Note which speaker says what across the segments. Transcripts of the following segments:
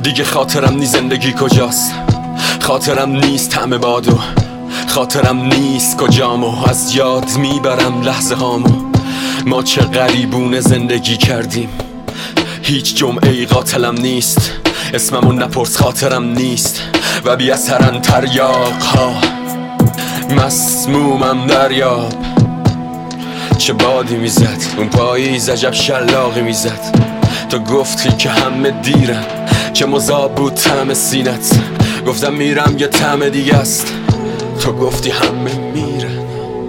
Speaker 1: دیگه خاطرم نیست زندگی کجاست، خاطرم نیست طعم بادو، خاطرم نیست کجامو، از یاد میبرم لحظه هامو. ما چه غریبونه زندگی کردیم، هیچ جمعه‌ای قاتلم نیست، اسممو نپرس خاطرم نیست و بی اثرن تریاق ها. مسمومم دریاب، چه بادی میزد اون پاییز، عجب شلاقی میزد. تو گفتی که همه دیرن، چه مذاب بود طعم سینت. گفتم میرم یه طعم دیگه است، تو گفتی همه میرن.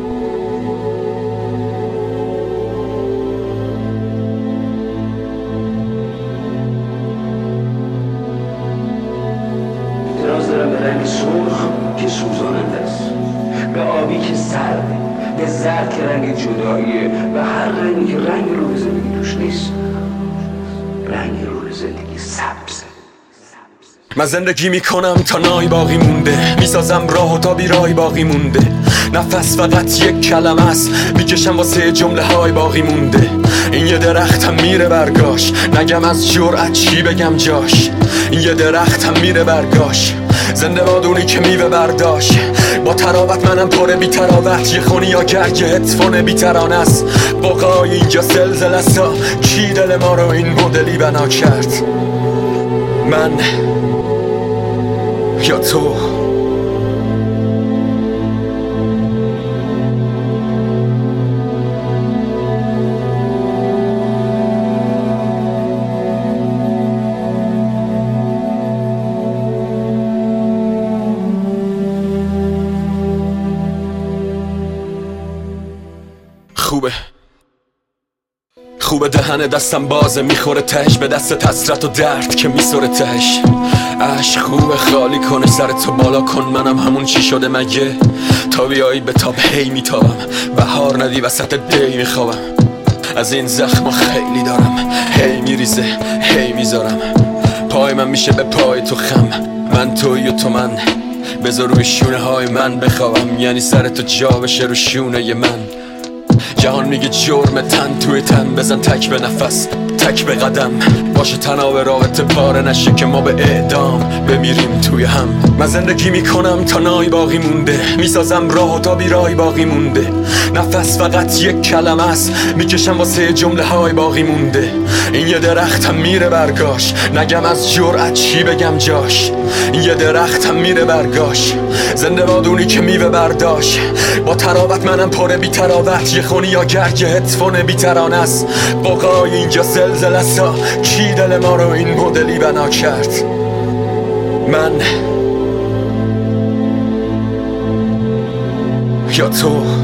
Speaker 2: اعتراض دارم به رنگ سرخ که سوزاننده است، به آبی که سرده، به زرد که رنگ جداییه، و هر رنگی که رنگ روح زندگی توش نیست. رنگ روح زندگی سبزه.
Speaker 1: من زندگی میکنم تا نای باقی مونده، میسازم راه و تا بیرای باقی مونده. نفس فقط یک کلمه است، میکشم واسه جمله های باقی مونده. این یه درختم میره برگاش، نگم از جرأت چی بگم جاش. این یه درختم میره برگاش، زنده بادونی که میوه برداشت. با تراوت منم پر بی تراوت، یه خونی یا گرگ هتفون بی ترانه است. بقای اینجا زلزله است، کی دل ما رو این مدلی بنا کرد؟ من یا تو؟ خوبه دهن دستم بازه، میخوره تهش به دست حسرت و درد که میسوره تهش. عشق خوبه خالی کنه سر تو بالا کن، منم همون چی شده مگه؟ تا بیایی به تاب هی میتابم، بهار ندی وسط دی میخوابم. از این زخم خیلی دارم، هی میریزه هی میذارم. پای من میشه به پای تو خم، من توی و تو من. بذار روی شونه های من بخوابم، یعنی سر تو جا بشه رو شونه من. جهان میگه جرم تن توی تن، بزن تک به نفس تک به قدم. باشه تناب رابطه پاره نشه که ما به اعدام بمیریم توی هم. من زندگی میکنم تا نای باقی مونده، میسازم راه و تا بیرای باقی مونده. نفس فقط یک کلمه است، میکشم واسه جمله های باقی مونده. این یه درختم میره برگاش، نگم از جرأت چی بگم جاش. این یه درختم میره برگاش، زنده بادونی که میوه برداشت. با تراوت منم پر بی تراوت، یه خونی یا گرگ هتفون بی ترانه است. بقای اینجا زلزله است، کی دل ما رو این مدلی بنا کرد؟ من یا تو؟